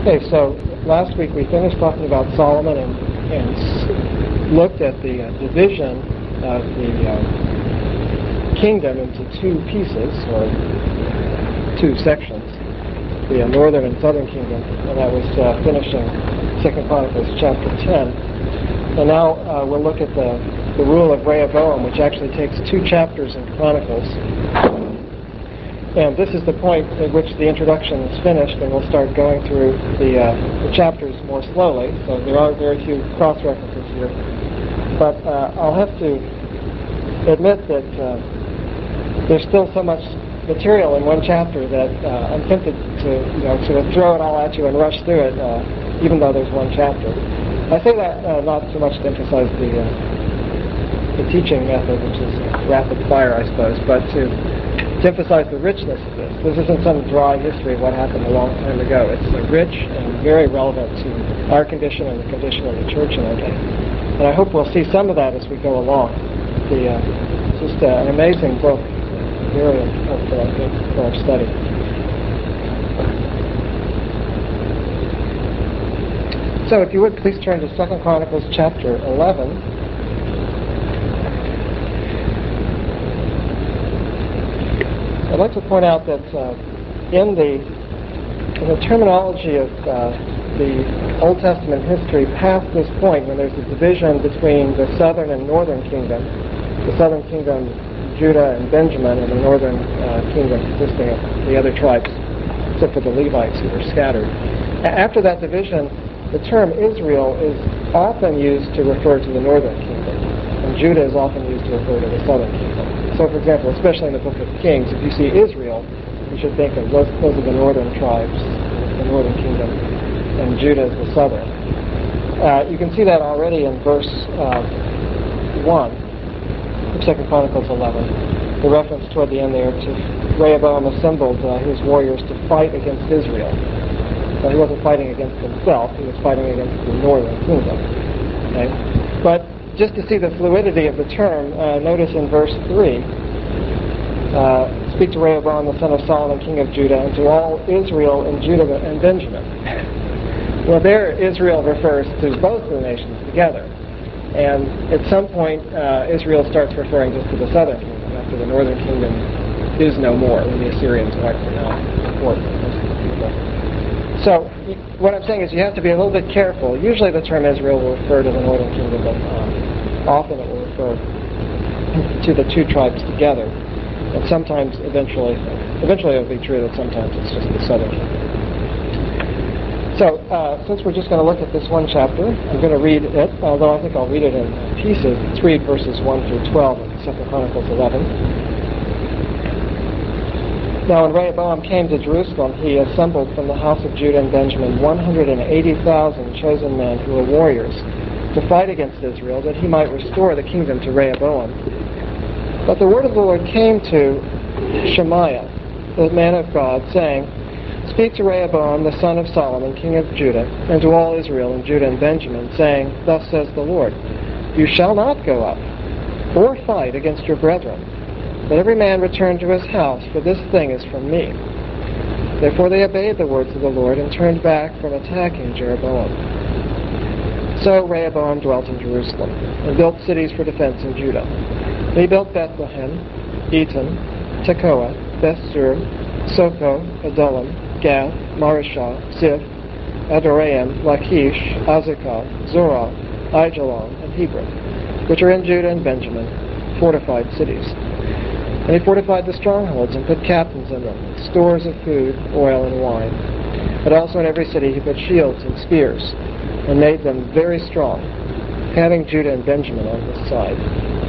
Okay, so last week we finished talking about Solomon and looked at the division of the kingdom into two pieces, or two sections, the northern and southern kingdom, and that was finishing 2 Chronicles chapter 10. And now we'll look at the rule of Rehoboam, which actually takes 2 chapters in Chronicles. And this is the point at which the introduction is finished, and we'll start going through the chapters more slowly. So there are very few cross-references here. But I'll have to admit that there's still so much material in one chapter that I'm tempted to sort of throw it all at you and rush through it, even though there's one chapter. I say that not so much to emphasize the teaching method, which is rapid fire, I suppose, but to emphasize the richness of this. This isn't some dry history of what happened a long time ago. It's rich and very relevant to our condition and the condition of the church in our day. And I hope we'll see some of that as we go along. It's just an amazing book, very helpful, I think, for our study. So if you would, please turn to 2 Chronicles chapter 11. I'd like to point out that in the terminology of the Old Testament history past this point, when there's a division between the southern and northern kingdom, the southern kingdom, Judah and Benjamin, and the northern kingdom consisting of the other tribes, except for the Levites who were scattered. After that division, the term Israel is often used to refer to the northern kingdom, and Judah is often used to refer to the southern kingdom. So, for example, especially in the book of Kings, if you see Israel, you should think of those are the northern tribes, the northern kingdom, and Judah is the southern. You can see that already in verse 1 of 2 Chronicles 11. The reference toward the end there to Rehoboam assembled his warriors to fight against Israel. He wasn't fighting against himself, he was fighting against the northern kingdom. Okay? But just to see the fluidity of the term, notice in verse 3, speak to Rehoboam, the son of Solomon, king of Judah, and to all Israel and Judah and Benjamin. Well, there Israel refers to both of the nations together. And at some point, Israel starts referring just to the southern kingdom, after the northern kingdom is no more, when the Assyrians wipe them out before most of the people. So what I'm saying is you have to be a little bit careful. Usually the term Israel will refer to the northern kingdom, but often it will refer to the two tribes together. And sometimes, eventually it will be true that sometimes it's just the southern kingdom. So since we're just going to look at this one chapter, I'm going to read it, although I think I'll read it in pieces. Let's read verses 1 through 12 in 2 Chronicles 11. Now when Rehoboam came to Jerusalem, he assembled from the house of Judah and Benjamin 180,000 chosen men who were warriors to fight against Israel, that he might restore the kingdom to Rehoboam. But the word of the Lord came to Shemaiah, the man of God, saying, Speak to Rehoboam, the son of Solomon, king of Judah, and to all Israel and Judah and Benjamin, saying, Thus says the Lord, You shall not go up or fight against your brethren, but every man return to his house, for this thing is from me. Therefore they obeyed the words of the Lord and turned back from attacking Jeroboam. So Rehoboam dwelt in Jerusalem and built cities for defense in Judah. He built Bethlehem, Etam, Tekoa, Bethsur, Soko, Adullam, Gath, Marishah, Ziph, Adoraim, Lachish, Azekah, Zorah, Aijalon, and Hebron, which are in Judah and Benjamin, fortified cities. And he fortified the strongholds and put captains in them, stores of food, oil, and wine. But also in every city he put shields and spears, and made them very strong, having Judah and Benjamin on his side.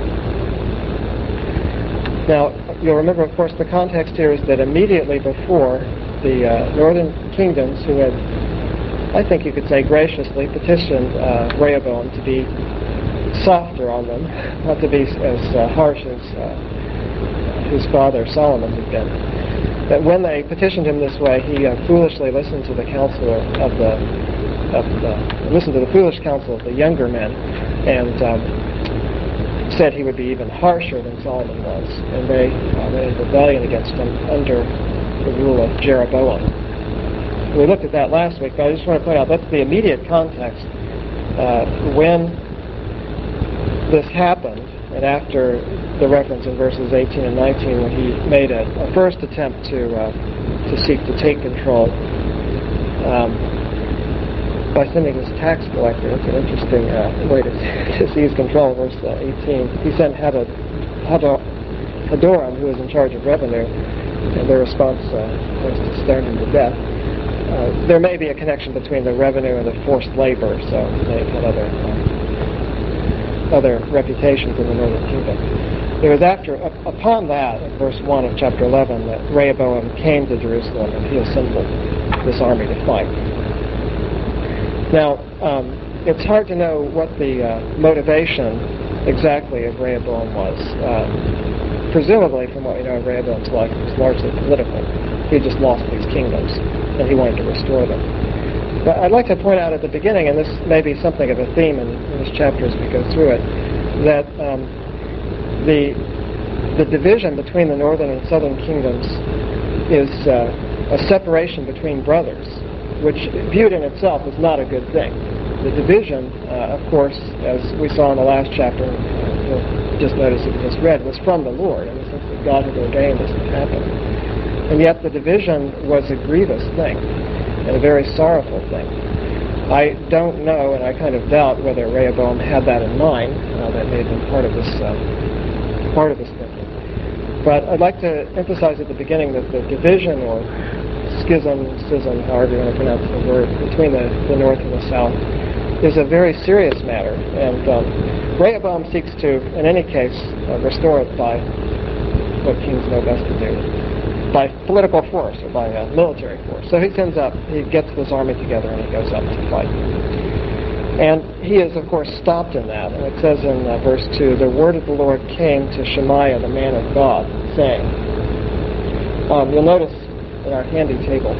Now, you'll remember, of course, the context here is that immediately before, the northern kingdoms, who had, I think you could say graciously, petitioned Rehoboam to be softer on them, not to be as harsh as his father Solomon had been. That when they petitioned him this way, he foolishly listened to the counsel of the foolish counsel of the younger men, and said he would be even harsher than Solomon was, and they went in rebellion against him under the rule of Jeroboam. We looked at that last week, but I just want to point out that's the immediate context when this happened, and after the reference in verses 18 and 19 when he made a first attempt to seek to take control by sending his tax collector. It's an interesting way to seize control. Verse 18, he sent Hadoram, who was in charge of revenue, and their response was to stone him to death. There may be a connection between the revenue and the forced labor, so they had other reputations in the northern kingdom. It was upon that, in verse 1 of chapter 11, that Rehoboam came to Jerusalem and he assembled this army to fight. Now, it's hard to know what the motivation exactly of Rehoboam was. Presumably, from what we know of Rehoboam's life, it was largely political. He had just lost these kingdoms, and he wanted to restore them. But I'd like to point out at the beginning, and this may be something of a theme in this chapter as we go through it, that the division between the northern and southern kingdoms is a separation between brothers, which viewed in itself is not a good thing. The division, of course, as we saw in the last chapter, you'll just notice it just read, was from the Lord, in the sense that God had ordained this to happen. And yet the division was a grievous thing, and a very sorrowful thing. I don't know, and I kind of doubt whether Rehoboam had that in mind. That may have been part of this thinking. But I'd like to emphasize at the beginning that the division, or schism, however you want to pronounce the word, between the north and the south, is a very serious matter. And Rehoboam seeks to, in any case, restore it by what kings know best to do, by political force or by military force. So he gets this army together and he goes up to fight. And he is, of course, stopped in that. And it says in verse 2, the word of the Lord came to Shemaiah, the man of God, saying, you'll notice in our handy table,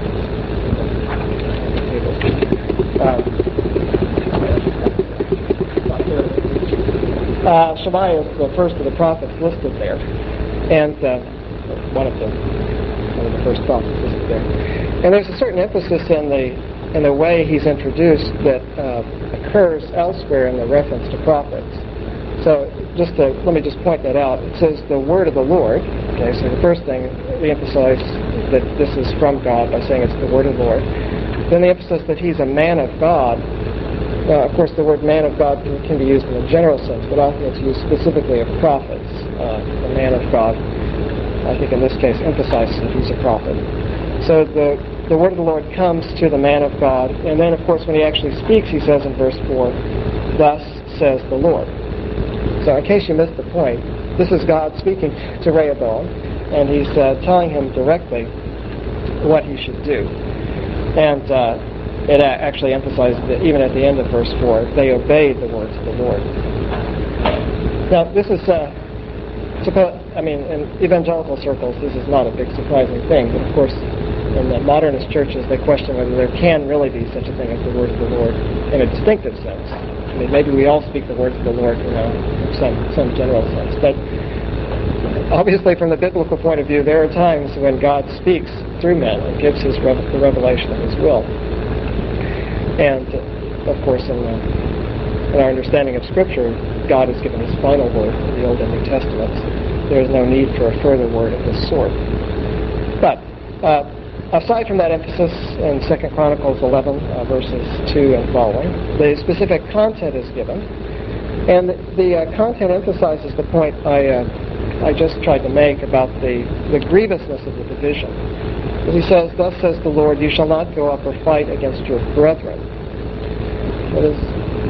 Shemaiah is the first of the prophets listed there, and one of the first prophets listed there. And there's a certain emphasis in the way he's introduced that occurs elsewhere in the reference to prophets. So let me just point that out. It says the word of the Lord. Okay, so the first thing, we emphasize that this is from God by saying it's the word of the Lord. Then the emphasis that he's a man of God. Of course, the word man of God can be used in a general sense, but often it's used specifically of prophets. The man of God, I think in this case, emphasizes that he's a prophet. So the word of the Lord comes to the man of God, and then, of course, when he actually speaks, he says in verse 4, thus says the Lord. So in case you missed the point, this is God speaking to Rehoboam, and he's telling him directly what he should do. And it actually emphasizes that even at the end of verse 4, they obeyed the words of the Lord. Now, this is, in evangelical circles, this is not a big surprising thing, but of course, in the modernist churches, they question whether there can really be such a thing as the word of the Lord in a distinctive sense. I mean, maybe we all speak the words of the Lord, in some general sense, but obviously, from the biblical point of view, there are times when God speaks through men and gives the revelation of His will. And, of course, in our understanding of Scripture, God has given His final word in the Old and New Testaments. There is no need for a further word of this sort. But aside from that emphasis in 2 Chronicles 11, verses 2 and following, the specific content is given. And the content emphasizes the point I just tried to make about the grievousness of the division. As he says, thus says the Lord, you shall not go up or fight against your brethren. That is,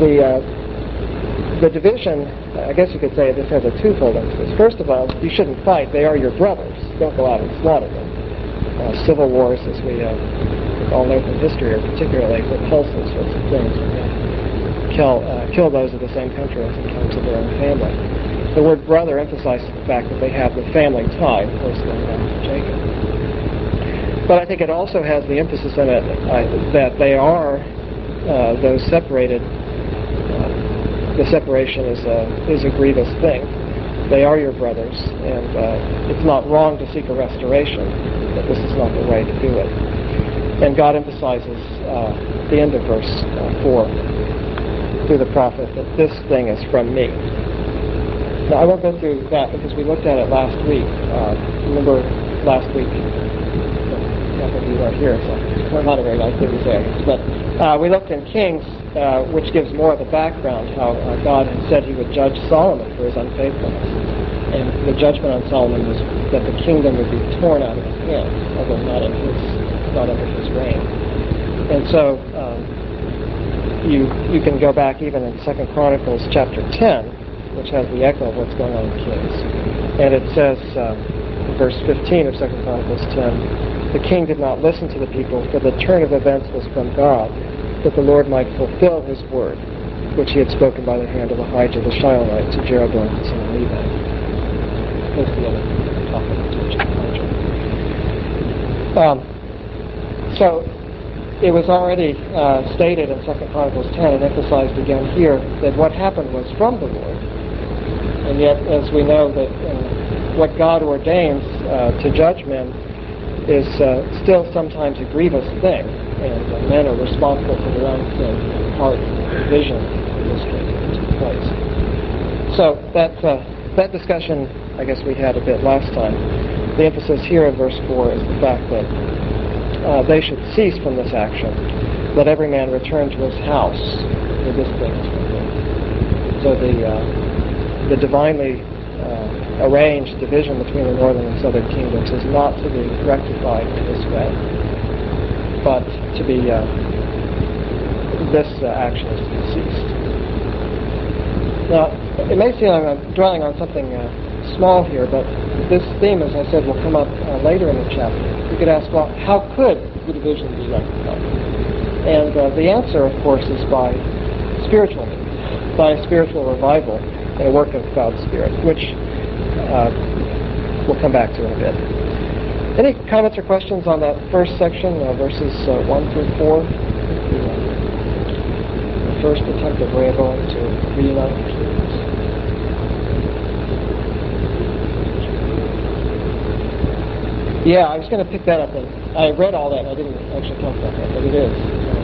the division, I guess you could say this has a twofold emphasis. First of all, you shouldn't fight. They are your brothers. Don't go out and slaughter them. Civil wars, as we all know from history, are particularly repulsive sorts of things. Kill those of the same country as encounters of their own family. The word brother emphasizes the fact that they have the family tie, of course, going back to Jacob. But I think it also has the emphasis in it that they are those separated. The separation is a grievous thing. They are your brothers, and it's not wrong to seek a restoration, but this is not the way to do it. And God emphasizes the end of verse 4 through the prophet that this thing is from me. Now, I won't go through that because we looked at it last week. Remember last week? Not that you weren't here, so not a very nice thing to say, I guess. But we looked in Kings, which gives more of the background, how God had said he would judge Solomon for his unfaithfulness. And the judgment on Solomon was that the kingdom would be torn out of his hands, although not under his reign. And so you can go back even in 2 Chronicles chapter 10, which has the echo of what's going on in Kings. And it says, verse 15 of 2 Chronicles 10, the king did not listen to the people, for the turn of events was from God, that the Lord might fulfill his word, which he had spoken by the hand of Ahijah the Shilonite to Jeroboam the son of Nebat. That's the other topic to which So it was already stated in 2 Chronicles 10 and emphasized again here that what happened was from the Lord. And yet, as we know, that what God ordains to judge men is still sometimes a grievous thing, and men are responsible for their own sin and part and vision in this case that took place. So that discussion, I guess we had a bit last time. The emphasis here in verse 4 is the fact that they should cease from this action. Let every man return to his house, for this thing is from him. So the divinely arranged division between the northern and southern kingdoms is not to be rectified in this way, but to be this action is to be ceased. Now, it may seem I'm dwelling on something small here, but this theme, as I said, will come up later in the chapter. You could ask, well, how could the division be rectified? And the answer, of course, is by spiritual means, by a spiritual revival and a work of God's Spirit, which we'll come back to in a bit. Any comments or questions on that first section, verses 1 through 4? The first attempt of Rehoboam to reunite the kingdoms. Yeah, I was going to pick that up, and I read all that, and I didn't actually talk about that, but it is.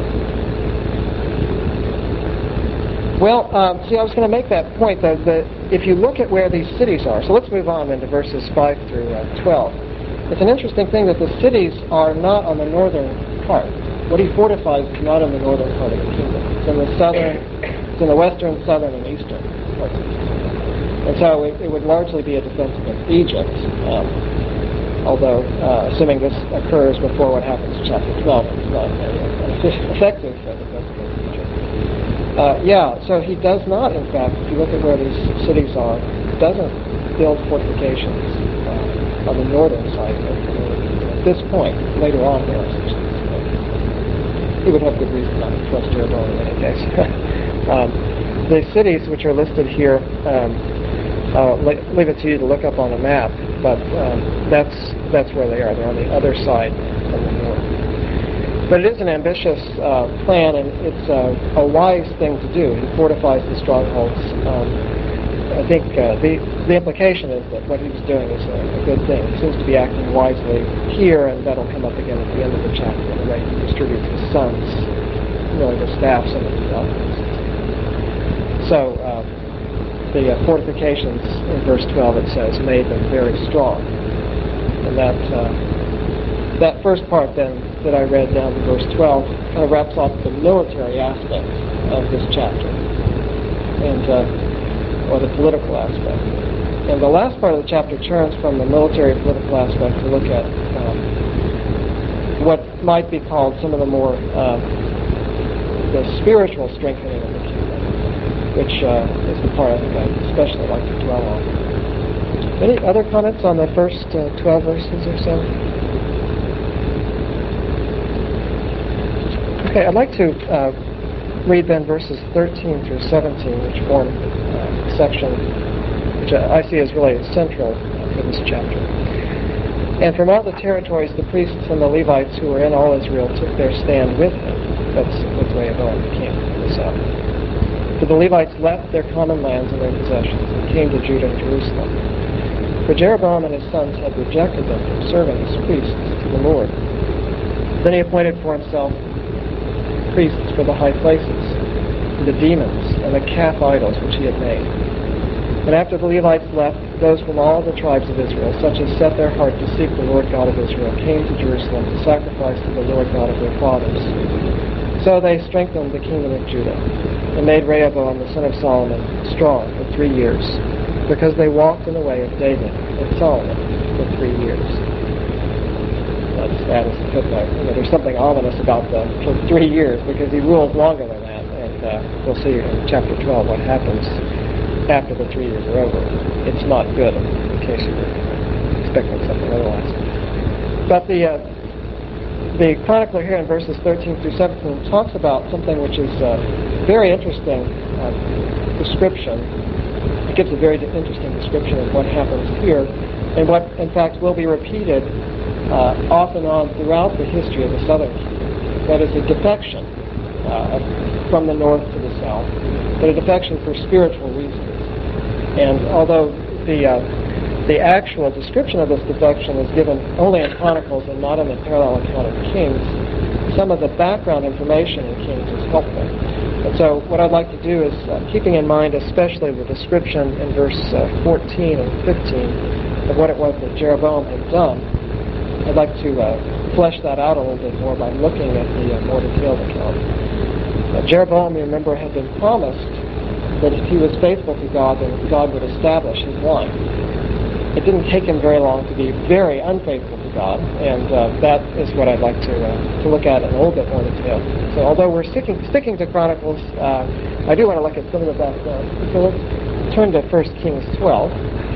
Well, see, I was going to make that point, that if you look at where these cities are, so let's move on into verses 5 through 12. It's an interesting thing that the cities are not on the northern part. What he fortifies is not in the northern part of the kingdom. It's in the southern, it's in the western, southern, and eastern parts of the kingdom. And so it would largely be a defense against Egypt, although assuming this occurs before what happens in chapter 12, it's not an effective defense against Egypt. So he does not, in fact, if you look at where these cities are, doesn't build fortifications on the northern side. At this point, later on, there are such things. He would have good reason not to trust Jeroboam in any case. The cities which are listed here, I'll leave it to you to look up on a map, but that's where they are. They're on the other side from the north. But it is an ambitious plan, and it's a wise thing to do. He fortifies the strongholds. I think the implication is that what he was doing is a good thing. He seems to be acting wisely here, and that'll come up again at the end of the chapter, the way he distributes his sons, really the staffs and the office. So the fortifications in verse 12, it says, made them very strong. And that first part then that I read down to verse 12 kind of wraps up the military aspect of this chapter, and or the political aspect. And the last part of the chapter turns from the military political aspect to look at what might be called some of the more the spiritual strengthening of the kingdom, which is the part I think I especially like to dwell on. Any other comments on the first 12 verses or so? Okay, I'd like to read then verses 13 through 17, which form a section which I see as really central for this chapter. And from all the territories, the priests and the Levites who were in all Israel took their stand with him. That's with Rehoboam the king in the south. For the Levites left their common lands and their possessions and came to Judah and Jerusalem. For Jeroboam and his sons had rejected them from serving as priests to the Lord. Then he appointed for himself priests for the high places, the demons, and the calf idols which he had made. And after the Levites left, those from all the tribes of Israel, such as set their heart to seek the Lord God of Israel, came to Jerusalem to sacrifice to the Lord God of their fathers. So they strengthened the kingdom of Judah, and made Rehoboam the son of Solomon strong for 3 years, because they walked in the way of David and Solomon for 3 years. That's that as a footnote. There's something ominous about the for 3 years, because he ruled longer than that, and we'll see in chapter 12 what happens after the 3 years are over. It's not good, in case you were expecting something otherwise. But the chronicler here in verses 13 through 17 talks about something which is a very interesting description. It gives a very interesting description of what happens here, and what, in fact, will be repeated off and on throughout the history of the southern kingdom. That is a defection from the north to the south, but a defection for spiritual reasons. And although the actual description of this defection is given only in Chronicles and not in the parallel account of Kings, some of the background information in Kings is helpful. And so what I'd like to do is, keeping in mind especially the description in verse 14 and 15 of what it was that Jeroboam had done, I'd like to flesh that out a little bit more by looking at the more detailed account. Jeroboam, you remember, had been promised that if he was faithful to God, then God would establish his line. It didn't take him very long to be very unfaithful to God, and that is what I'd like to look at in a little bit more detail. So although we're sticking to Chronicles, I do want to look at some of the background. So let's turn to 1 Kings 12.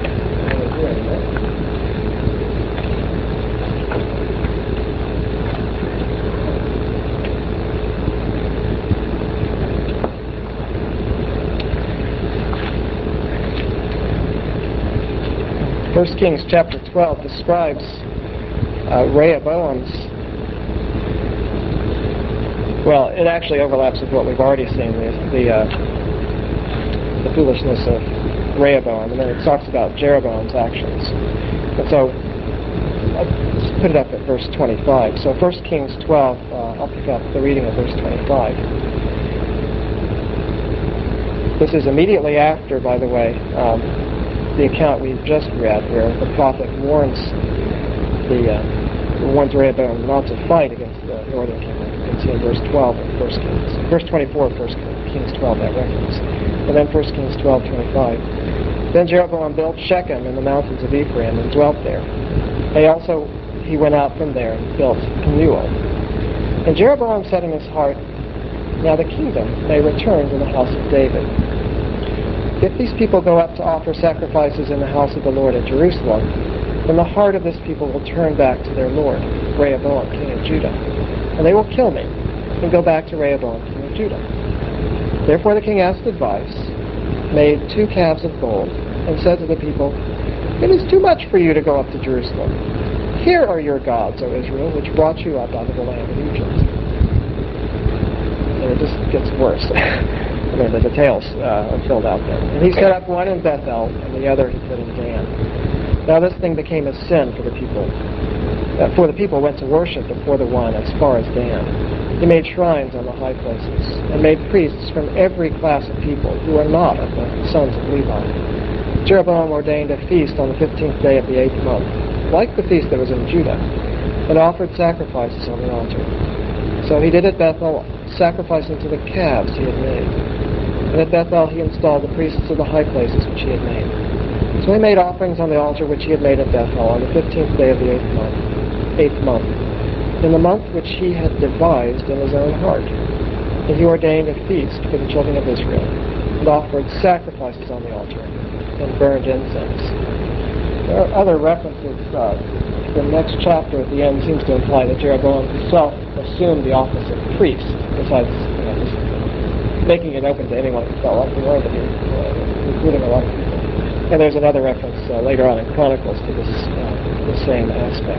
1 Kings chapter 12 describes Rehoboam's, well, it actually overlaps with what we've already seen, the foolishness of Rehoboam, and then it talks about Jeroboam's actions. And so, let's put it up at verse 25. So 1 Kings 12, I'll pick up the reading of verse 25. This is immediately after, by the way, the account we've just read, where the prophet warns Rehoboam not to fight against the northern kingdom. You can see in verse 12 of 1 Kings. Verse 24 of 1 Kings 12, that reference. And then 1 Kings 12:25. Then Jeroboam built Shechem in the mountains of Ephraim and dwelt there. He went out from there and built Penuel. And Jeroboam said in his heart, now the kingdom may return to the house of David. If these people go up to offer sacrifices in the house of the Lord at Jerusalem, then the heart of this people will turn back to their Lord, Rehoboam, king of Judah, and they will kill me and go back to Rehoboam, king of Judah. Therefore the king asked advice, made 2 calves of gold, and said to the people, it is too much for you to go up to Jerusalem. Here are your gods, O Israel, which brought you up out of the land of Egypt. And it just gets worse. The details are filled out there. And he set up one in Bethel, and the other he put in Dan. Now this thing became a sin for the people. For the people went to worship before the one as far as Dan. He made shrines on the high places, and made priests from every class of people who are not of the sons of Levi. Jeroboam ordained a feast on the 15th day of the 8th month, like the feast that was in Judah, and offered sacrifices on the altar. So he did at Bethel, sacrificing to the calves he had made. And at Bethel he installed the priests of the high places which he had made. So he made offerings on the altar which he had made at Bethel on the 15th day of the 8th month, in the month which he had devised in his own heart. And he ordained a feast for the children of Israel, and offered sacrifices on the altar, and burned incense. There are other references. The next chapter at the end seems to imply that Jeroboam himself assumed the office of priest, besides just making it open to anyone who felt like the Lord, including a lot of people. And there's another reference later on in Chronicles to this the same aspect.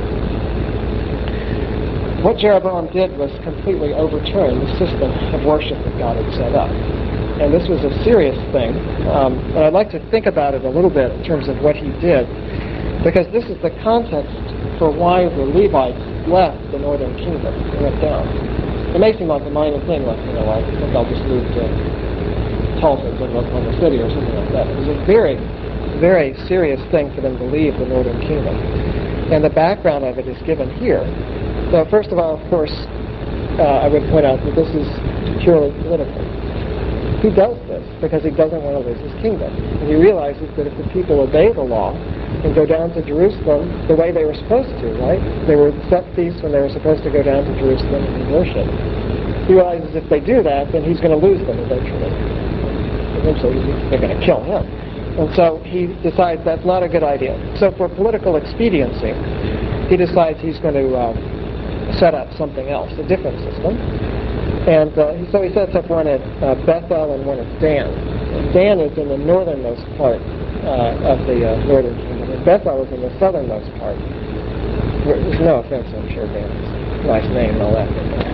What Jeroboam did was completely overturn the system of worship that God had set up. And this was a serious thing. And I'd like to think about it a little bit in terms of what he did. Because this is the context for why the Levites left the northern kingdom and went down. It may seem like a minor thing, like, I think I'll just move to Tulsa and Oklahoma City or something like that. It was a very, very serious thing for them to leave the northern kingdom. And the background of it is given here. So first of all, of course, I would point out that this is purely political. He does this because he doesn't want to lose his kingdom. And he realizes that if the people obey the law and go down to Jerusalem the way they were supposed to, right? They were set feasts when they were supposed to go down to Jerusalem and worship. He realizes if they do that, then he's going to lose them eventually. Eventually, they're going to kill him. And so he decides that's not a good idea. So for political expediency, he decides he's going to set up something else, a different system. And so he sets up one at Bethel and one at Dan. And Dan is in the northernmost part of the northern kingdom, and Bethel is in the southernmost part. There's no offense, I'm sure, Dan's nice name and all that.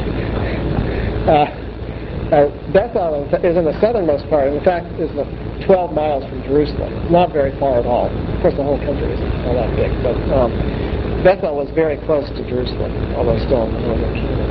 Bethel is in the southernmost part, and in fact is 12 miles from Jerusalem. Not very far at all. Of course, the whole country isn't all that big, but Bethel was very close to Jerusalem, although still in the northern kingdom.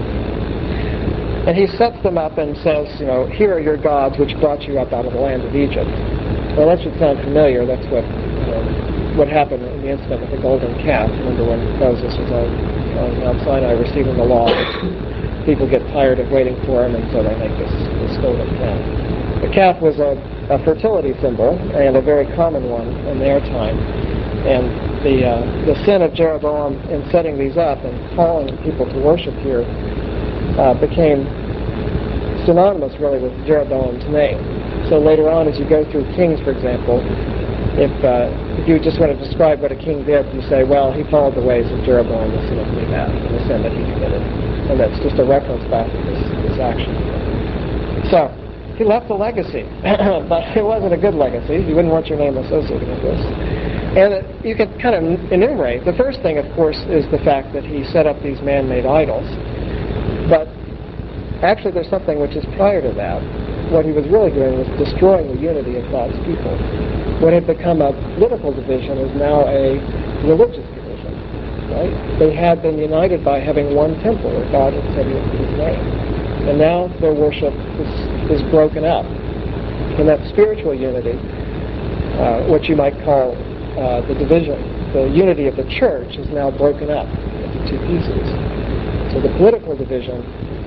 And he sets them up and says, here are your gods which brought you up out of the land of Egypt. Well, that should sound familiar. That's what happened in the incident with the golden calf. Remember when Moses was on Mount Sinai receiving the law? People get tired of waiting for him, and so they make this golden calf. The calf was a fertility symbol, and a very common one in their time. And the sin of Jeroboam in setting these up and calling people to worship here became synonymous, really, with Jeroboam's name. So later on, as you go through Kings, for example, if you just want to describe what a king did, you say, well, he followed the ways of Jeroboam, the son of Nebat, and the sin that he committed. And that's just a reference back to this action. So, he left a legacy, but it wasn't a good legacy. You wouldn't want your name associated with this. And you can kind of enumerate. The first thing, of course, is the fact that he set up these man-made idols. But actually, there's something which is prior to that. What he was really doing was destroying the unity of God's people. What had become a political division is now a religious division. Right? They had been united by having one temple where God had said his name. And now their worship is broken up. And that spiritual unity, what you might call the division, the unity of the church, is now broken up into two pieces. So the political division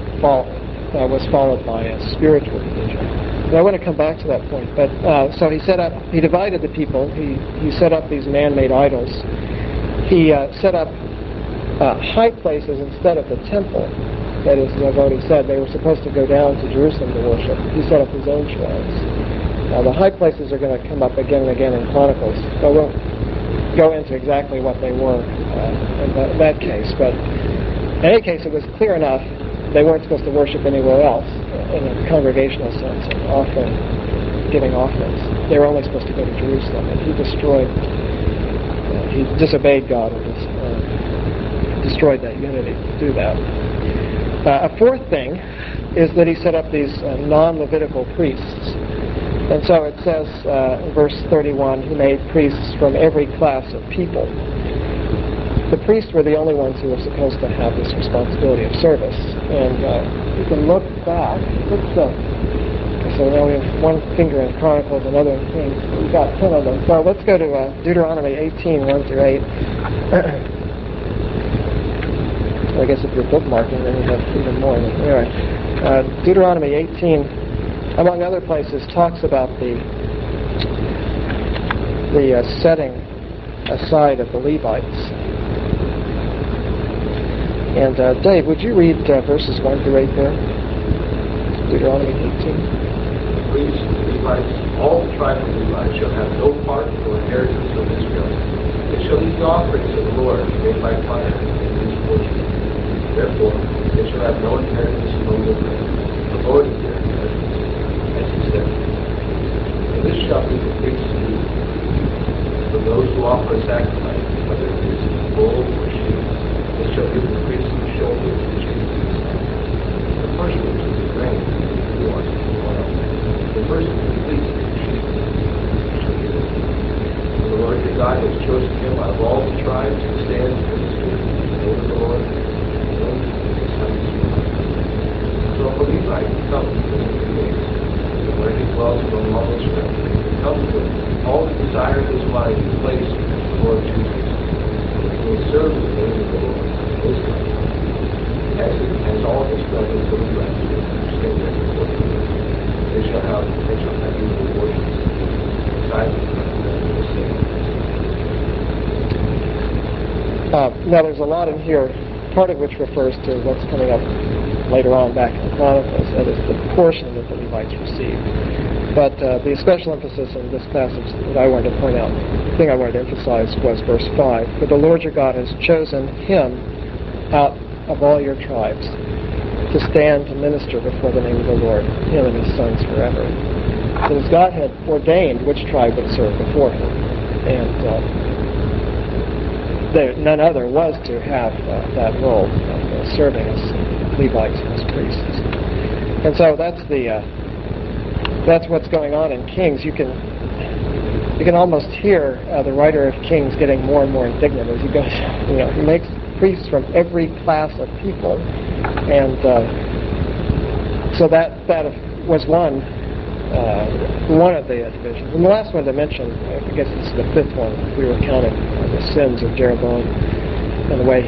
was followed by a spiritual division. And I want to come back to that point. But so he divided the people. He set up these man-made idols. He set up high places instead of the temple. That is, as I've already said, they were supposed to go down to Jerusalem to worship. He set up his own shrines. Now, the high places are going to come up again and again in Chronicles. So I won't go into exactly what they were in that case. But in any case, it was clear enough they weren't supposed to worship anywhere else in a congregational sense and giving offerings. They were only supposed to go to Jerusalem. And he disobeyed God and destroyed that unity to do that. A fourth thing is that he set up these non-Levitical priests. And so it says, in verse 31, he made priests from every class of people. The priests were the only ones who were supposed to have this responsibility of service. And you can look back. So now we have one finger in Chronicles, another in Kings. We've got 10 of them. So let's go to Deuteronomy 18, 1 through 8. I guess if you're bookmarking, then you have even more. Anyway, Deuteronomy 18, among other places, talks about the setting aside of the Levites. And Dave, would you read verses 1 through 8 there? Deuteronomy 18. Priests, Levites, all the tribes of Levi shall have no part or inheritance of Israel. They shall eat the offerings of the Lord made by fire in his portion. Therefore, they shall have no inheritance among the land. The Lord is their inheritance, as he said. And this shall be the priest's duty. For those who offer a sacrifice, whether it is bull or sheep, they shall give the priest the shoulder of the sheep. The first fruits of the grain, corn, oil. The first fleece of the sheep shall give it. For the Lord your God has chosen him out of Levite comes from the beginning, and where he dwells among all Israel, comes with all the desire of his mind to place the Lord Jesus. He will serve the name of the Lord in his life, as all his brothers and Levites will stand there before him. They shall have equal worship beside the same. Now, there's a lot in here, part of which refers to what's coming up later on back in the Chronicles, that is the portion that the Levites received. But the special emphasis in this passage that I wanted to point out, the thing I wanted to emphasize was verse 5. For the Lord your God has chosen him out of all your tribes to stand to minister before the name of the Lord, him and his sons forever. So as God had ordained which tribe would serve before him, and none other was to have that role of serving as Levites and as priests. And so that's what's going on in Kings. You can almost hear the writer of Kings getting more and more indignant as he goes. He makes priests from every class of people, and so that was one of the divisions. And the last one to mention, I guess this is the fifth one, we were counting the sins of Jeroboam and the way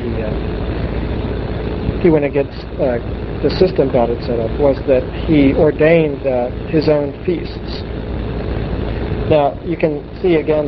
he went against the system God had set up, was that he ordained his own feasts. Now, you can see again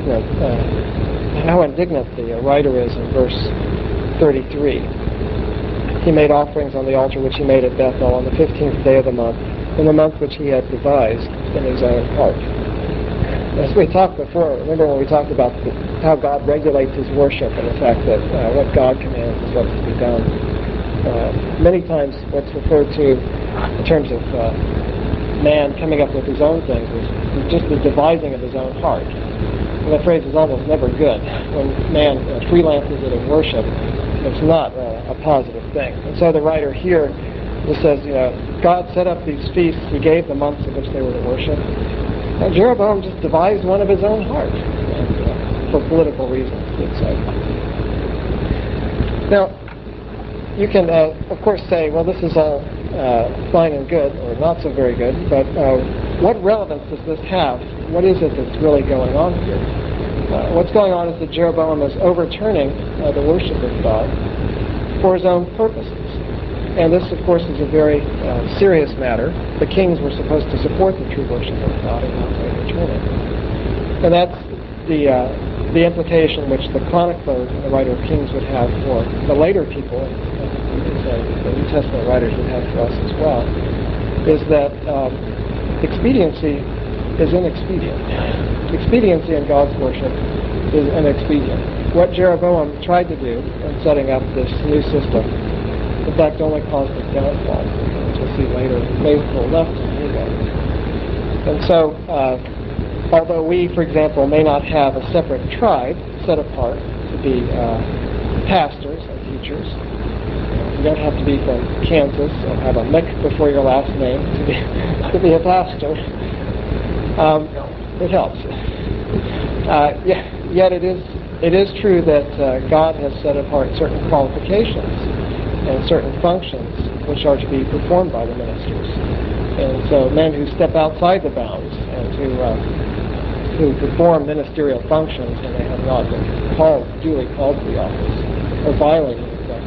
how indignant the writer is in verse 33. He made offerings on the altar which he made at Bethel on the 15th day of the month, in the month which he had devised in his own heart. As we talked before, remember when we talked about how God regulates his worship and the fact that what God commands is what's to be done. Many times what's referred to in terms of man coming up with his own things is just the devising of his own heart. And the phrase is almost never good. When man freelances it in worship, it's not a positive thing. And so the writer here just says, God set up these feasts. He gave the months in which they were to worship. And Jeroboam just devised one of his own heart, for political reasons, you'd say. Now, you can, of course, say, well, this is all fine and good, or not so very good, but what relevance does this have? What is it that's really going on here? What's going on is that Jeroboam is overturning the worship of God for his own purposes. And this, of course, is a very serious matter. The kings were supposed to support the true worship of God and not to overturn it. And that's the implication which the chronicler, the writer of Kings, would have for the later people, the New Testament writers would have for us as well, is that expediency is inexpedient. Expediency in God's worship is inexpedient. What Jeroboam tried to do in setting up this new system, in fact, only caused its downfall, as we'll see later, faithful left him anyway. And so, although we, for example, may not have a separate tribe set apart to be pastors and teachers, you don't have to be from Kansas or have a Mick before your last name to be a pastor. It helps. Yet it is true that God has set apart certain qualifications and certain functions which are to be performed by the ministers. And so men who step outside the bounds and who perform ministerial functions when they have not been duly called to the office, or violating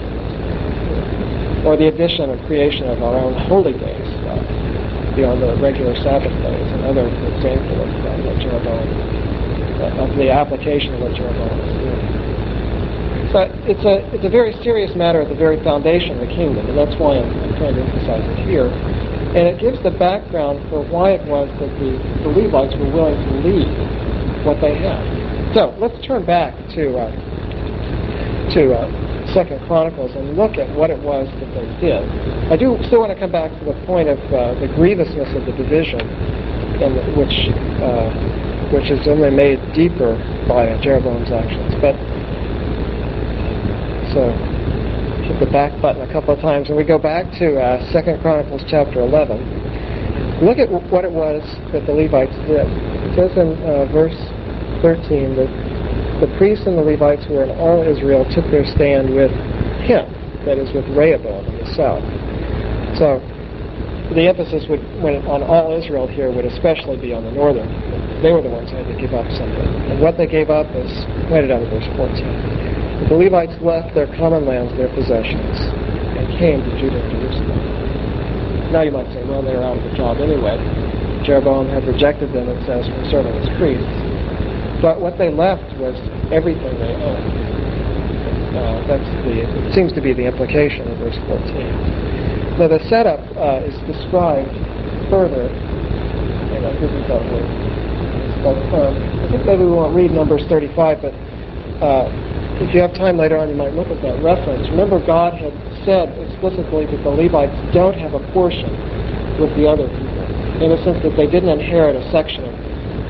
or the addition and creation of our own holy days beyond the regular Sabbath days, another example of what Jeroboam, of the application of what Jeroboam is doing. So it's a very serious matter at the very foundation of the kingdom, and that's why I'm trying to emphasize it here. And it gives the background for why it was that the Levites were willing to leave what they had. So let's turn back to 2 Chronicles and look at what it was that they did. I do still want to come back to the point of the grievousness of the division, and which is only made deeper by Jeroboam's actions. But so hit the back button a couple of times, and we go back to 2 Chronicles chapter 11. Look at what it was that the Levites did. It says in verse 13 that the priests and the Levites who were in all Israel took their stand with him, that is, with Rehoboam in the south. So the emphasis on all Israel here would especially be on the northern. They were the ones who had to give up something. And what they gave up is pointed out in verse 14. The Levites left their common lands, their possessions, and came to Judah and Jerusalem. Now you might say, well, they're out of the job anyway. Jeroboam had rejected them, it says, from serving as priests. But what they left was everything they owned. It seems to be the implication of verse 14. Now the setup is described further, and I didn't that word. But I think maybe we won't read Numbers 35, but if you have time later on, you might look at that reference. Remember, God had said explicitly that the Levites don't have a portion with the other people, in the sense that they didn't inherit a section of,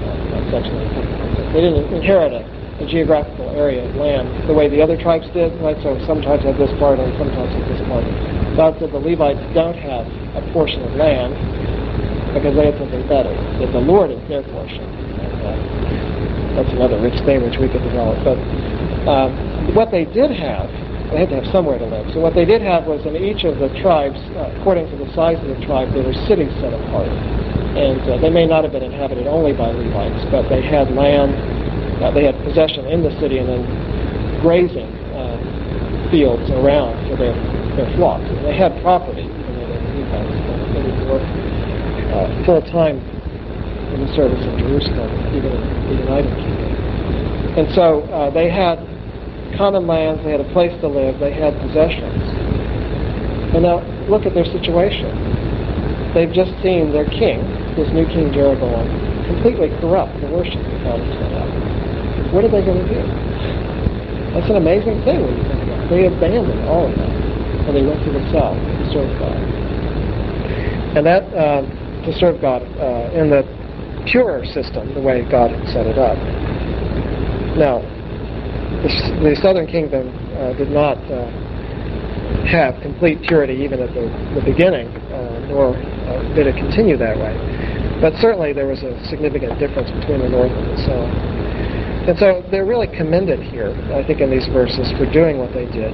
they didn't inherit a geographical area of land the way the other tribes did, right? So some tribes had this part and some tribes had this part. God said the Levites don't have a portion of land because they had something better, that the Lord is their portion. And, that's another rich thing which we could develop. But what they did have, they had to have somewhere to live. So what they did have was in each of the tribes, according to the size of the tribe, there were cities set apart. And they may not have been inhabited only by Levites, but they had land, they had possession in the city and then grazing fields around for their flocks. And they had property, even though they were Levites. They didn't work full-time in the service of Jerusalem, even in the United Kingdom. And so they had common lands, they had a place to live, they had possessions. And now look at their situation. They've just seen their king, this new king Jeroboam, completely corrupt the worship that God has set up. What are they going to do? That's an amazing thing when you think about it. They abandoned all of that, and they went to the south to serve God. And that, to serve God in the pure system, the way God had set it up. Now, the southern kingdom did not have complete purity even at the beginning, nor did it continue that way. But certainly there was a significant difference between the north and the south. And so they're really commended here, I think, in these verses for doing what they did.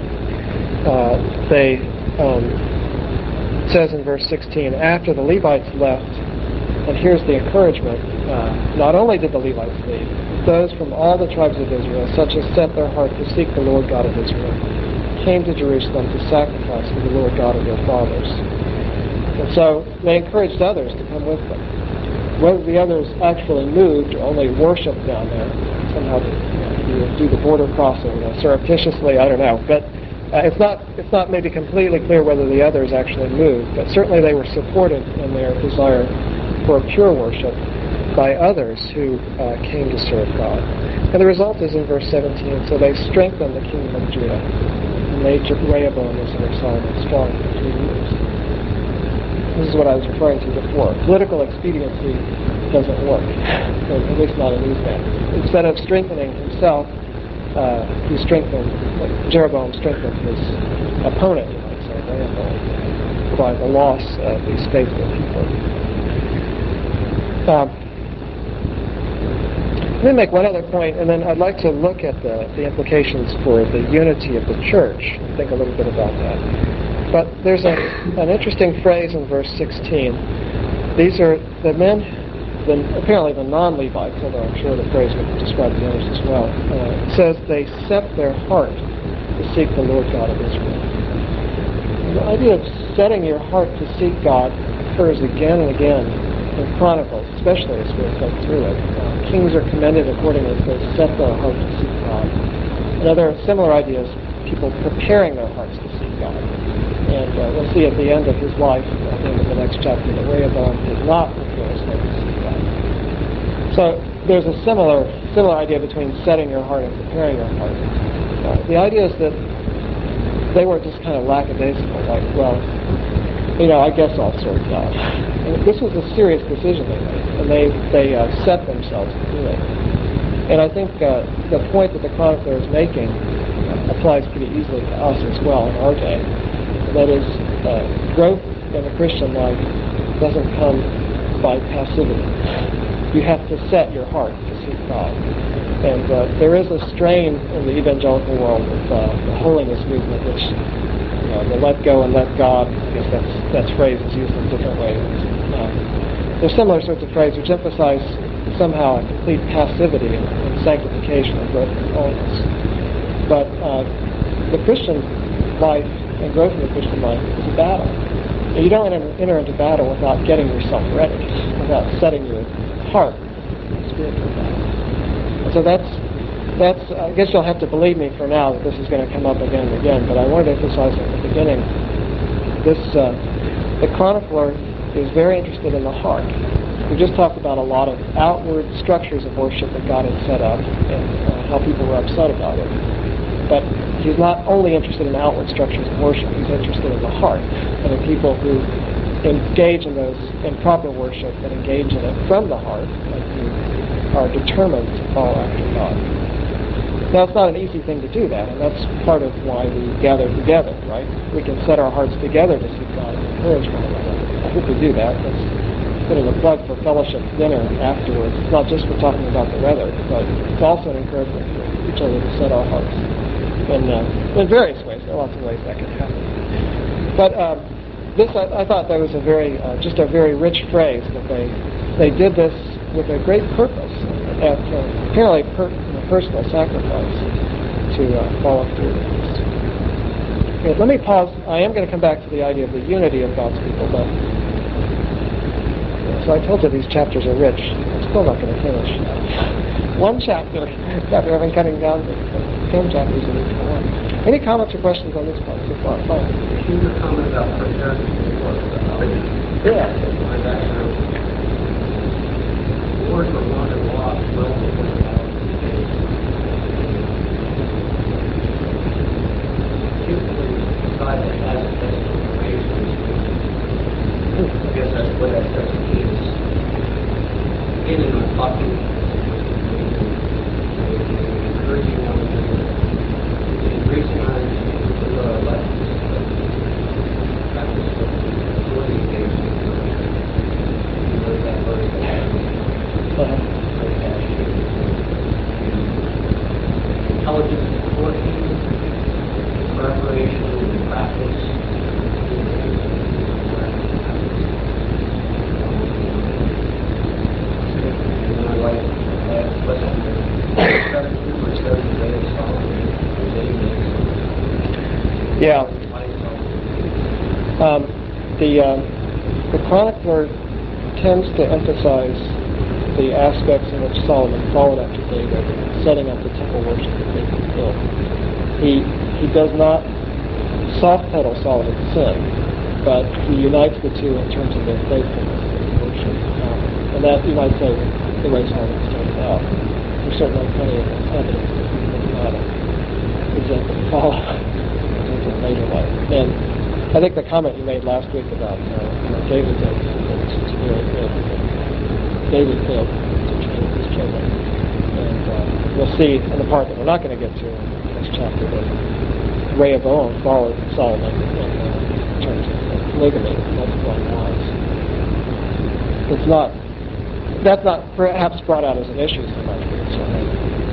It says in verse 16, after the Levites left, and here's the encouragement, not only did the Levites leave, those from all the tribes of Israel, such as set their heart to seek the Lord God of Israel, came to Jerusalem to sacrifice to the Lord God of their fathers. And so they encouraged others to come with them. Whether the others actually moved or only worshiped down there, somehow you do the border crossing surreptitiously, I don't know. But it's not maybe completely clear whether the others actually moved, but certainly they were supported in their desire for pure worship by others who came to serve God. And the result is in verse 17, so they strengthened the kingdom of Judah and made Rehoboam and son of Solomon strong for 3 years. This is what I was referring to before. Political expediency doesn't work, at least not in these days. Instead of strengthening himself, Jeroboam strengthened his opponent, you might say, Rehoboam, by the loss of these faithful people. Let me make one other point, and then I'd like to look at the implications for the unity of the church and think a little bit about that. But there's an interesting phrase in verse 16. These are the men, apparently the non-Levites, although I'm sure the phrase would describe the others as well. It says they set their heart to seek the Lord God of Israel. And the idea of setting your heart to seek God occurs again and again in Chronicles, especially as we'll go through it. Kings are commended accordingly as they set their heart to seek God. And other similar ideas, people preparing their hearts to seek God. And we'll see at the end of his life, at the end of the next chapter, that Rehoboam did not prepare his heart to seek God. So there's a similar idea between setting your heart and preparing your heart. The idea is that they weren't just kind of lackadaisical, like, well, I guess I'll serve God. And this was a serious decision they made, and they set themselves to do it. And I think the point that the chronicler is making applies pretty easily to us as well in our day. That is, growth in the Christian life doesn't come by passivity. You have to set your heart to seek God. And there is a strain in the evangelical world with the holiness movement, which the let go and let God. I guess that's phrase is used in different ways. There's similar sorts of phrases which emphasize somehow a complete passivity in sanctification and growth in holiness. But the Christian life and growth in the Christian life is a battle. And you don't enter into battle without getting yourself ready, without setting your heart spiritual battle. And so that's I guess you'll have to believe me for now that this is going to come up again and again, but I wanted to emphasize at the beginning, the chronicler is very interested in the heart. We just talked about a lot of outward structures of worship that God had set up and how people were upset about it. But he's not only interested in outward structures of worship, he's interested in the heart and the people who engage in those in proper worship and engage in it from the heart and who are determined to follow after God. Now, it's not an easy thing to do that, and that's part of why we gather together, right? We can set our hearts together to seek God and encourage one another. I hope we do that. Let's put in a plug for fellowship dinner afterwards. It's not just for talking about the weather, but it's also an encouragement for each other to set our hearts in various ways. There are lots of ways that can happen. But this, I thought that was a very, just a very rich phrase that they did this with a great purpose, at apparently personal sacrifice to follow through with this. Okay, let me pause. I am going to come back to the idea of the unity of God's people, but so I told you these chapters are rich. I'm still not going to finish. One chapter after I've been cutting down to 10 chapters in each one. Any comments or questions on this part so far? Fine. Can you comment about preparing for the Yeah. Lord for one and lost well before the hour. God that has a best information. I guess that's what that says. Is in and on talking, encouraging one another, increasing our lessons. That was what he gave me. That verse. Intelligence and working, preparation and practice. And I like what's on there. 17 or 7 days, Yeah. The chronicler tends to emphasize the aspects in which Solomon followed after David, setting up the temple worship that David built. He does not soft pedal Solomon's sin, but he unites the two in terms of their faithfulness in worship. And that, you might say, the way Solomon started out. There's certainly plenty of evidence that he did not exactly follow in his later life. And I think the comment you made last week about David's example is very good. David failed to train his children. And we'll see in the part that we're not going to get to in this chapter that Rehoboam followed Solomon in terms of polygamy, multiplying wives. That's not perhaps brought out as an issue so much, but it's certainly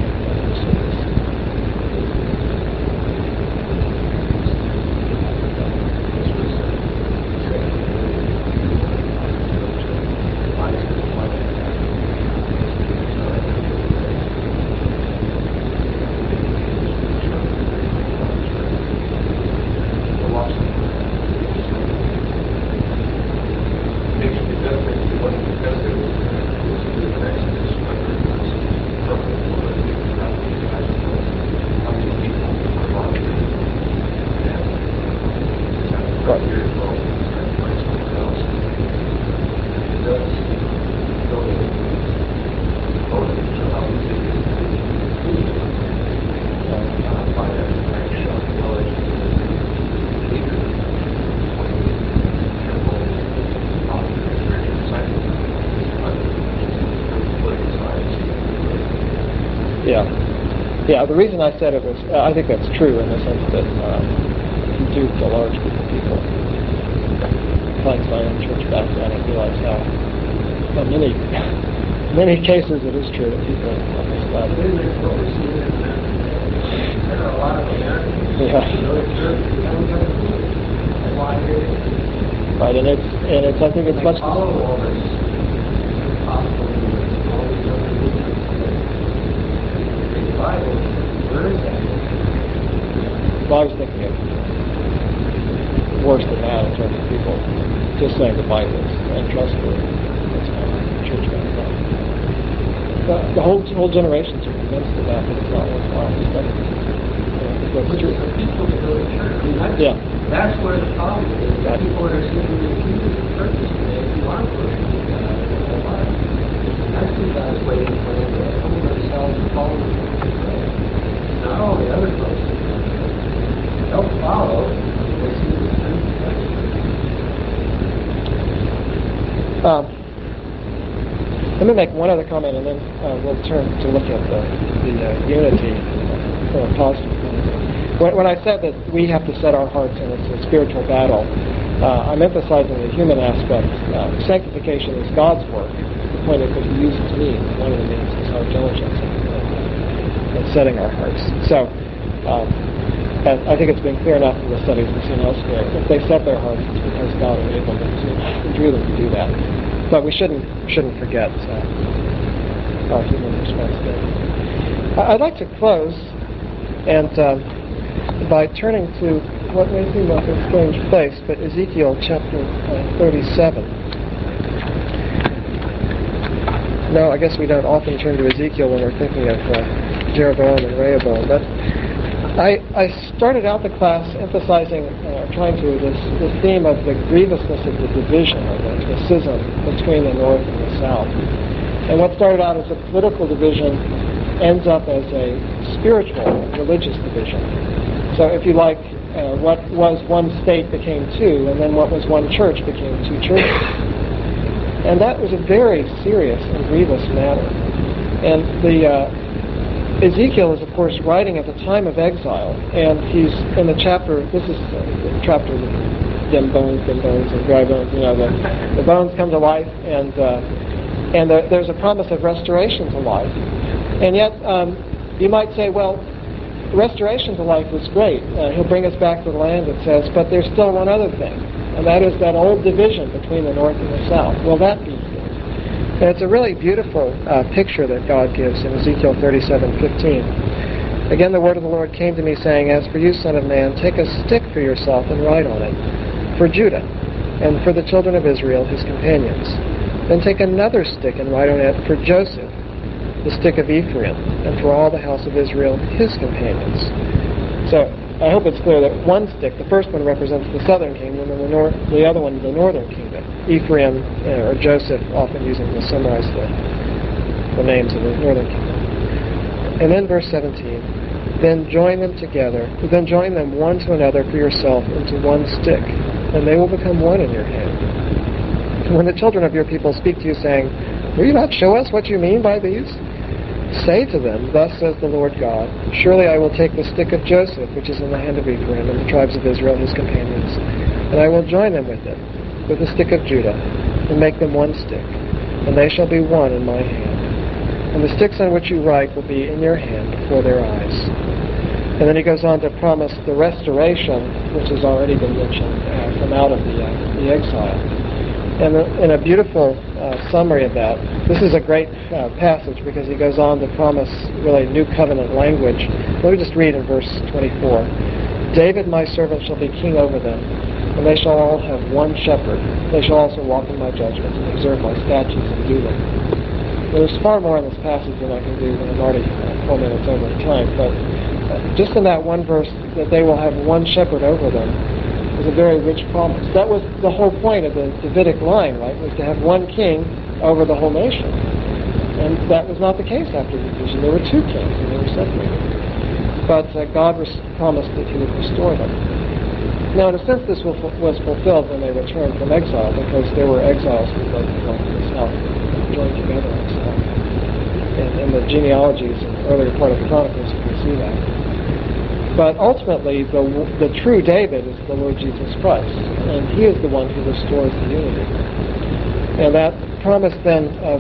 Yeah, the reason I said it was, I think that's true in the sense that you do a large group of people. Like Zion Church background, I realize how in many cases it is true that people on this level. There are a lot of Americans. Yeah. why here. Right, and it's I think it's much. Follow all this possible all these other religions. Read the Bible, learn that. Well, I was thinking of worse than that in terms of people just saying the Bible is untrustworthy. That's kind of church kind of thing. The whole generations are convinced of that, but it's not worthwhile to study. Which is the people that go to church. I mean, that's where the problem is. The people that are sitting in pews in churches today who aren't worshiping God in their heart. That's who God's waiting for them to humble themselves and follow Him. Not all the other folks. They'll follow until they see the truth. Let me make one other comment, and then we'll turn to look at the unity from a positive point of view. When I said that we have to set our hearts and it's a spiritual battle, I'm emphasizing the human aspect. Sanctification is God's work. The point is that He uses me. One of the means is our diligence in setting our hearts. So, I think it's been clear enough in the studies we've seen elsewhere. If they set their hearts, it's because God enabled them and drew them to do that. But we shouldn't forget our human responsibility. I'd like to close and by turning to what may seem like a strange place, but Ezekiel chapter 37. No, I guess we don't often turn to Ezekiel when we're thinking of Jeroboam and Rehoboam, but I started out the class emphasizing, trying to, this theme of the grievousness of the division, or the schism between the North and the South. And what started out as a political division ends up as a spiritual, religious division. So if you like, what was one state became two, and then what was one church became two churches. And that was a very serious and grievous matter. And Ezekiel is, of course, writing at the time of exile, and he's in the chapter, this is the chapter of dim bones, and dry bones, the bones come to life, and there's a promise of restoration to life. And yet, you might say, well, restoration to life was great. He'll bring us back to the land, it says, but there's still one other thing, and that is that old division between the North and the South. Will that be healed? And it's a really beautiful picture that God gives in Ezekiel 37:15. Again, the word of the Lord came to me, saying, As for you, son of man, take a stick for yourself and write on it, for Judah, and for the children of Israel, his companions. Then take another stick and write on it, for Joseph, the stick of Ephraim, and for all the house of Israel, his companions. So, I hope it's clear that one stick, the first one represents the southern kingdom, and the other one the northern kingdom. Ephraim, or Joseph, often using to summarize the names of the northern kingdom. And then verse 17, Then join them together, then join them one to another for yourself into one stick, and they will become one in your hand. And when the children of your people speak to you, saying, Will you not show us what you mean by these? Say to them, Thus says the Lord God, Surely I will take the stick of Joseph, which is in the hand of Ephraim, and the tribes of Israel, his companions, and I will join them with it, with the stick of Judah, and make them one stick, and they shall be one in my hand. And the sticks on which you write will be in your hand before their eyes. And then he goes on to promise the restoration, which has already been mentioned, from out of the exile. And in a beautiful summary of that, this is a great passage because he goes on to promise really new covenant language. Let me just read in verse 24. David, my servant, shall be king over them, and they shall all have one shepherd. They shall also walk in my judgments and observe my statutes and do them. There's far more in this passage than I can do when I'm already 4 minutes over time, but just in that one verse, that they will have one shepherd over them, is a very rich promise. That was the whole point of the Davidic line, right, was to have one king over the whole nation. And that was not the case after the division. There were two kings, and they were separated. But God promised that he would restore them. Now, in a sense, this was fulfilled when they returned from exile, because there were exiles from both the North and the South joined together in the South. In the genealogies in the earlier part of the Chronicles, you can see that. But ultimately, the true David is the Lord Jesus Christ, and he is the one who restores the unity. And that promise then of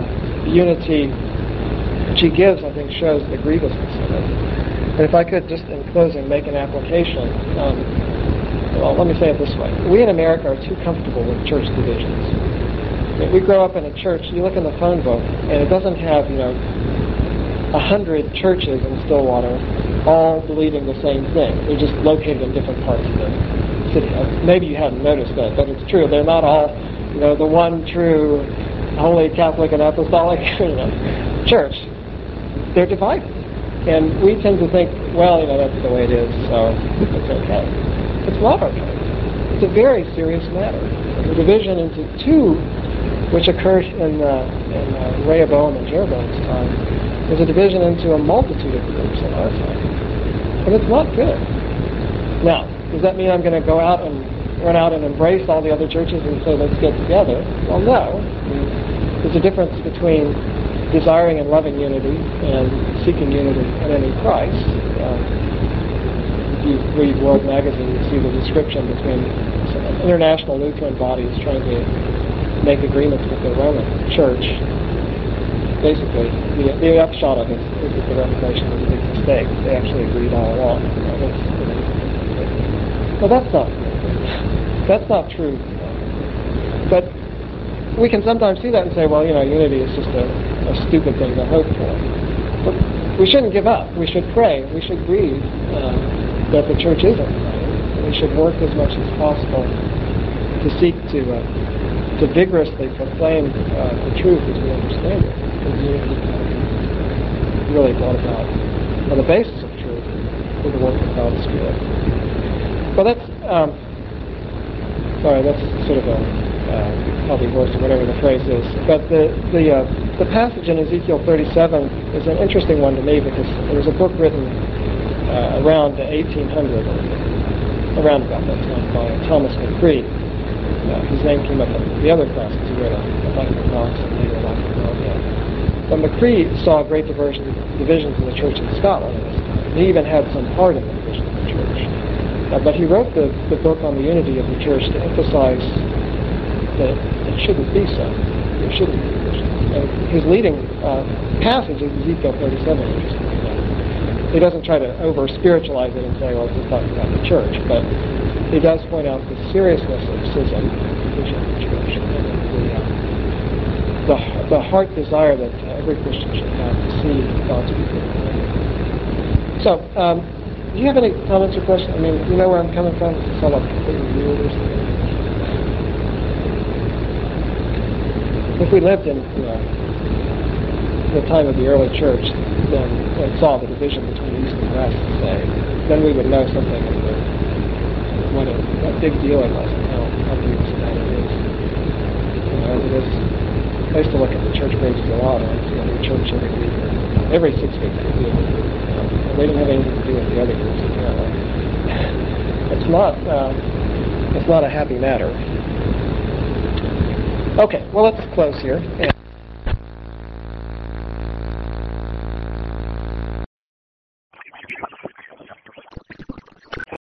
unity which he gives, I think, shows the grievousness of it. And if I could just, in closing, make an application. well, let me say it this way. We in America are too comfortable with church divisions. We grow up in a church, you look in the phone book, and it doesn't have, 100 churches in Stillwater all believing the same thing. They're just located in different parts of the city. Maybe you haven't noticed that, but it's true. They're not all, the one true Holy Catholic and Apostolic church. They're divided. And we tend to think, well, that's the way it is, so it's okay. It's not okay. It's a very serious matter. The division into two, which occurred in Rehoboam and Jeroboam's time, is a division into a multitude of groups in our time. And it's not good. Now, does that mean I'm going to go out and run out and embrace all the other churches and say, let's get together? Well, no. There's a difference between desiring and loving unity and seeking unity at any price. If you read World Magazine, you see the description between international Lutheran bodies trying to make agreements with the Roman Church. Basically, the upshot of it is that the Reformation was a big mistake. They actually agreed all along. Well, that's not true. But we can sometimes see that and say, well, unity is just a stupid thing to hope for. But we shouldn't give up. We should pray. We should grieve that the church isn't united. We should work as much as possible to seek to vigorously proclaim the truth as we understand it. Because unity is really brought about on the basis of truth through the work of God's Spirit. Well, that's sort of a probably worse or whatever the phrase is. But the passage in Ezekiel 37 is an interesting one to me because there was a book written around 1800, around about that time, by Thomas McCree. His name came up in the other classes. He wrote a Life of Knox and later a Life of Knox. But McCree saw great divisions in the church in Scotland at this time. He even had some part in the division of the church. But he wrote the book on the unity of the church to emphasize that it shouldn't be so. There shouldn't be division. And his leading passage is Ezekiel 37, interestingly enough. He doesn't try to over-spiritualize it and say, well, it's talking about the church, but he does point out the seriousness of schism, division of the church, and the heart desire that every Christian should have to see God's people. So, do you have any comments or questions? I mean, you know where I'm coming from? It's all completely weird or something. If we lived in the time of the early church, then and saw the division between East and West, say, then we would know something of what a big deal it was and how serious that it is. As it is, I used to look at the church pages a lot, and I see every church every week, every 6 weeks. They didn't have anything to do with the other groups, apparently. It's not a happy matter. Okay, well, let's close here.